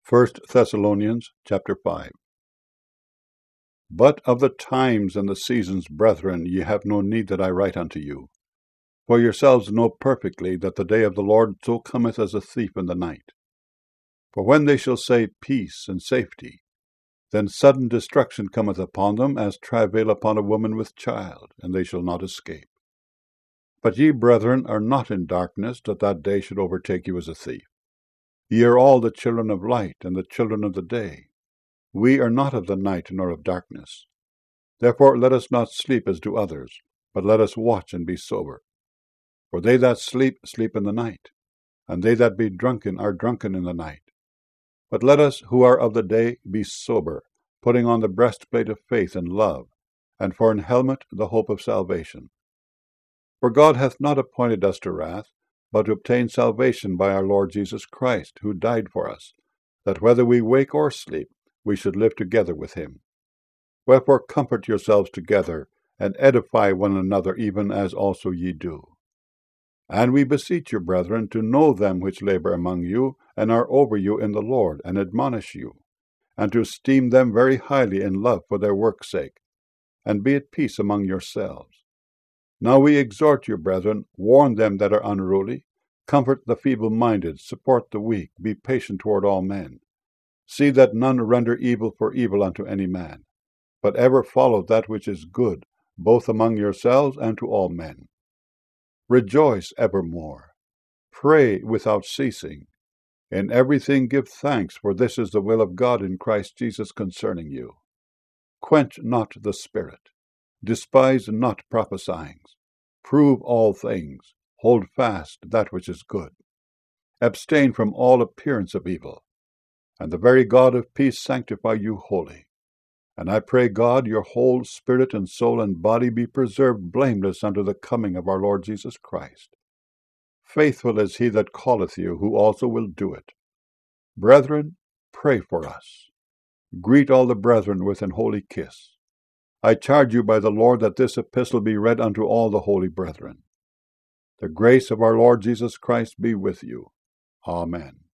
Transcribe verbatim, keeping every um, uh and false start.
First Thessalonians chapter five. But of the times and the seasons, brethren, ye have no need that I write unto you. For yourselves know perfectly that the day of the Lord so cometh as a thief in the night. For when they shall say peace and safety, then sudden destruction cometh upon them, as travail upon a woman with child, and they shall not escape. But ye, brethren, are not in darkness, that that day should overtake you as a thief. Ye are all the children of light, and the children of the day. We are not of the night nor of darkness. Therefore let us not sleep as do others, but let us watch and be sober. For they that sleep, sleep in the night, and they that be drunken are drunken in the night. But let us who are of the day be sober, putting on the breastplate of faith and love, and for an helmet the hope of salvation. For God hath not appointed us to wrath, but to obtain salvation by our Lord Jesus Christ, who died for us, that whether we wake or sleep, we should live together with him. Wherefore comfort yourselves together, and edify one another, even as also ye do. And we beseech you, brethren, to know them which labor among you, and are over you in the Lord, and admonish you, and to esteem them very highly in love for their work's sake, and be at peace among yourselves. Now we exhort you, brethren, warn them that are unruly, comfort the feeble-minded, support the weak, be patient toward all men. See that none render evil for evil unto any man, but ever follow that which is good, both among yourselves and to all men. Rejoice evermore. Pray without ceasing. In everything give thanks, for this is the will of God in Christ Jesus concerning you. Quench not the spirit. Despise not prophesying. Prove all things. Hold fast that which is good. Abstain from all appearance of evil. And the very God of peace sanctify you wholly. And I pray God your whole spirit and soul and body be preserved blameless unto the coming of our Lord Jesus Christ. Faithful is he that calleth you, who also will do it. Brethren, pray for us. Greet all the brethren with an holy kiss. I charge you by the Lord that this epistle be read unto all the holy brethren. The grace of our Lord Jesus Christ be with you. Amen.